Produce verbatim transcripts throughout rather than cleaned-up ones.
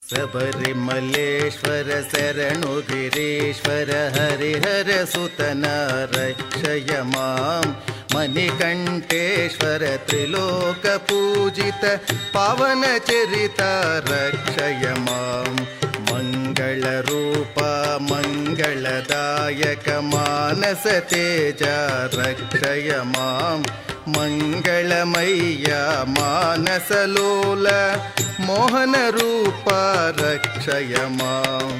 శబరిమలేశ్వర శరణు గిరీశ్వర హరిహర సుతన రక్షయ మాం మణికంఠేశ్వర త్రిలోక పూజిత పవన చరిత రక్షయ మాం మంగళ రూప మంగళదాయక మానస తేజ రక్షయ మాం మంగళమయ్య మానసలోల మోహన రూప రక్షయ మాం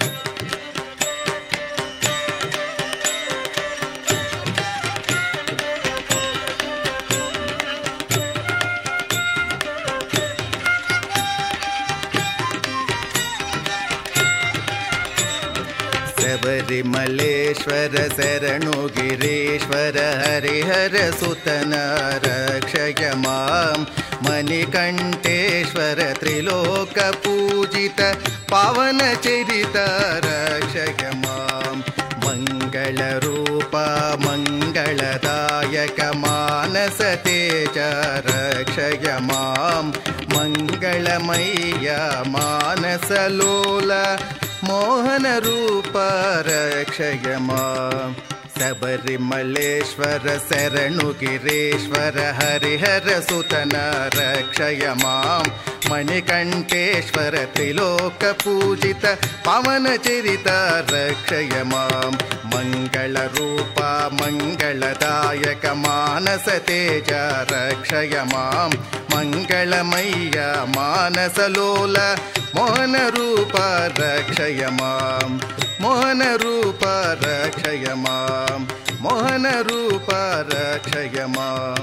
శబరిమలేశ్వర శరణు గిరీశ్వర హరిహర సుతన రక్షయ మాం మణికంఠేశ్వర త్రిలోక పూజిత పవన చరిత రక్షయ మాం మంగళ రూప మంగళదాయక మానస తేజ రక్షయ మాం మంగళమయ్య మానసలోల మోహన రూప రక్షయ మాం శబరిమలేశ్వర శరణు గిరీశ్వర హరిహర సుతన రక్షయ మాం మణికంఠేశ్వర త్రిలోక పూజిత పవన చరిత రక్షయ మాం మంగళ రూప మంగళదాయక మానస తేజ రక్షయ మాం మంగళమయ్య మానసలోల మోహన రూప రక్షయ మాం మోహన రూప రక్షయ మాం మోహన రూప రక్షయ మాం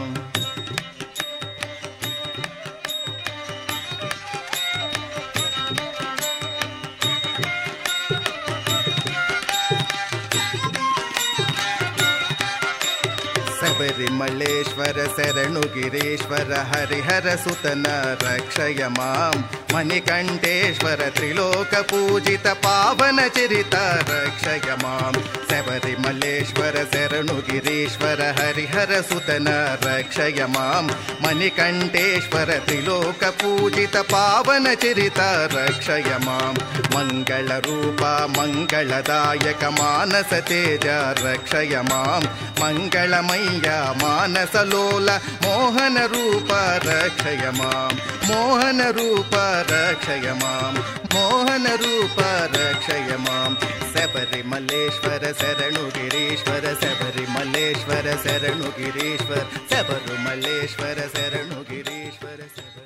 శబరిమలేశ్వర శరణు గిరీశ్వర హరిహర సుతన రక్షయ మాం మణికంఠేశ్వర త్రిలోక పూజిత పావన చరిత రక్షయ మాం శబరిమలేశ్వర శరణు గిరీశ్వర హరిహర సుతన రక్షయ మాం మణికంఠేశ్వర త్రిలోక పూజిత పావన చరిత రక్షయ మాం మంగళ రూప మంగళదాయక మానస తేజ రక్షయ మాం మంగళమయ్య మానసలోల మోహన రూప రక్షయ మాం మోహన రూప రక్షయ మాం మోహన రూప రక్షయ మాం శబరిమలేశ్వర శరణు గిరీశ్వర శబరిమలేశ్వర శరణు గిరీశ్వర శబరిమలేశ్వర శరణు గిరీశ్వర శబరి